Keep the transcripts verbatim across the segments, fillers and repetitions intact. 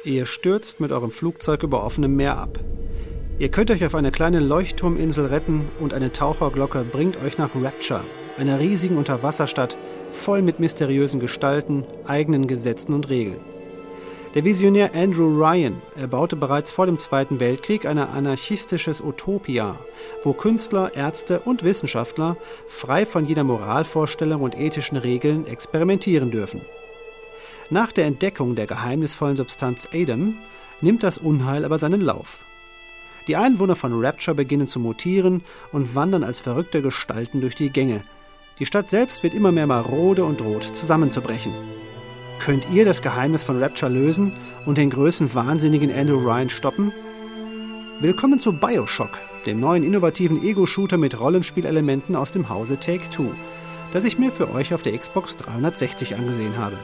Ihr stürzt mit eurem Flugzeug über offenem Meer ab. Ihr könnt euch auf eine kleine Leuchtturminsel retten und eine Taucherglocke bringt euch nach Rapture, einer riesigen Unterwasserstadt, voll mit mysteriösen Gestalten, eigenen Gesetzen und Regeln. Der Visionär Andrew Ryan erbaute bereits vor dem Zweiten Weltkrieg ein anarchistisches Utopia, wo Künstler, Ärzte und Wissenschaftler frei von jeder Moralvorstellung und ethischen Regeln experimentieren dürfen. Nach der Entdeckung der geheimnisvollen Substanz Adam nimmt das Unheil aber seinen Lauf. Die Einwohner von Rapture beginnen zu mutieren und wandern als verrückte Gestalten durch die Gänge. Die Stadt selbst wird immer mehr marode und droht zusammenzubrechen. Könnt ihr das Geheimnis von Rapture lösen und den größenwahnsinnigen Andrew Ryan stoppen? Willkommen zu Bioshock, dem neuen innovativen Ego-Shooter mit Rollenspielelementen aus dem Hause Take-Two, das ich mir für euch auf der Xbox dreihundertsechzig angesehen habe.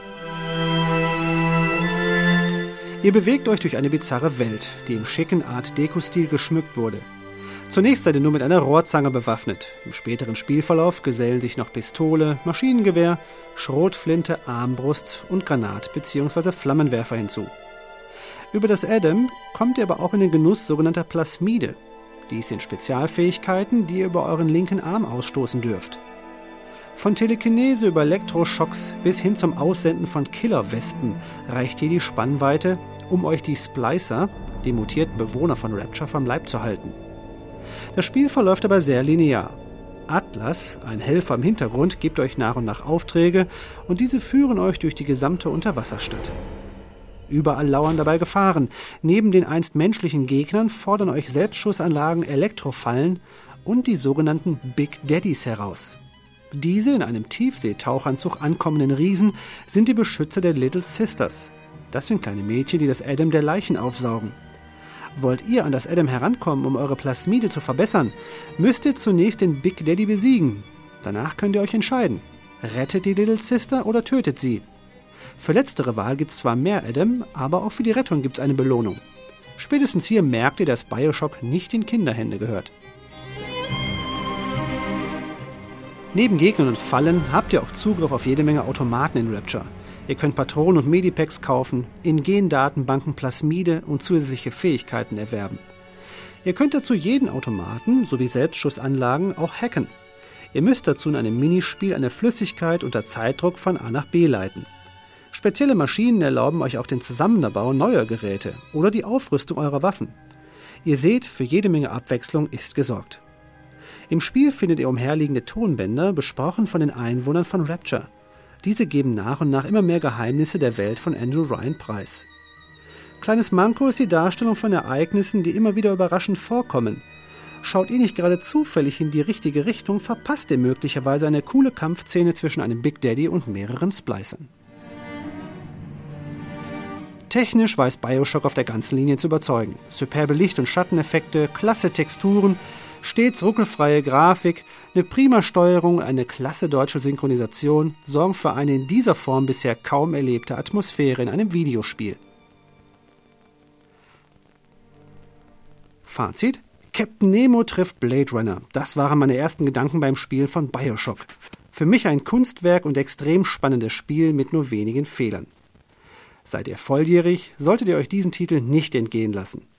Ihr bewegt euch durch eine bizarre Welt, die im schicken Art-Deco-Stil geschmückt wurde. Zunächst seid ihr nur mit einer Rohrzange bewaffnet. Im späteren Spielverlauf gesellen sich noch Pistole, Maschinengewehr, Schrotflinte, Armbrust und Granat- bzw. Flammenwerfer hinzu. Über das Adam kommt ihr aber auch in den Genuss sogenannter Plasmide. Dies sind Spezialfähigkeiten, die ihr über euren linken Arm ausstoßen dürft. Von Telekinese über Elektroschocks bis hin zum Aussenden von Killerwespen reicht hier die Spannweite, um euch die Splicer, die mutierten Bewohner von Rapture, vom Leib zu halten. Das Spiel verläuft aber sehr linear. Atlas, ein Helfer im Hintergrund, gibt euch nach und nach Aufträge und diese führen euch durch die gesamte Unterwasserstadt. Überall lauern dabei Gefahren. Neben den einst menschlichen Gegnern fordern euch Selbstschussanlagen, Elektrofallen und die sogenannten Big Daddies heraus. Diese in einem Tiefseetauchanzug ankommenden Riesen sind die Beschützer der Little Sisters. Das sind kleine Mädchen, die das Adam der Leichen aufsaugen. Wollt ihr an das Adam herankommen, um eure Plasmide zu verbessern, müsst ihr zunächst den Big Daddy besiegen. Danach könnt ihr euch entscheiden. Rettet die Little Sister oder tötet sie. Für letztere Wahl gibt es zwar mehr Adam, aber auch für die Rettung gibt es eine Belohnung. Spätestens hier merkt ihr, dass Bioshock nicht in Kinderhände gehört. Neben Gegnern und Fallen habt ihr auch Zugriff auf jede Menge Automaten in Rapture. Ihr könnt Patronen und Medipacks kaufen, in Gendatenbanken Plasmide und zusätzliche Fähigkeiten erwerben. Ihr könnt dazu jeden Automaten sowie Selbstschussanlagen auch hacken. Ihr müsst dazu in einem Minispiel eine Flüssigkeit unter Zeitdruck von A nach B leiten. Spezielle Maschinen erlauben euch auch den Zusammenbau neuer Geräte oder die Aufrüstung eurer Waffen. Ihr seht, für jede Menge Abwechslung ist gesorgt. Im Spiel findet ihr umherliegende Tonbänder, besprochen von den Einwohnern von Rapture. Diese geben nach und nach immer mehr Geheimnisse der Welt von Andrew Ryan preis. Kleines Manko ist die Darstellung von Ereignissen, die immer wieder überraschend vorkommen. Schaut ihr nicht gerade zufällig in die richtige Richtung, verpasst ihr möglicherweise eine coole Kampfszene zwischen einem Big Daddy und mehreren Splicern. Technisch weiß Bioshock auf der ganzen Linie zu überzeugen. Superbe Licht- und Schatteneffekte, klasse Texturen, stets ruckelfreie Grafik, eine prima Steuerung und eine klasse deutsche Synchronisation sorgen für eine in dieser Form bisher kaum erlebte Atmosphäre in einem Videospiel. Fazit: Captain Nemo trifft Blade Runner. Das waren meine ersten Gedanken beim Spielen von Bioshock. Für mich ein Kunstwerk und extrem spannendes Spiel mit nur wenigen Fehlern. Seid ihr volljährig, solltet ihr euch diesen Titel nicht entgehen lassen.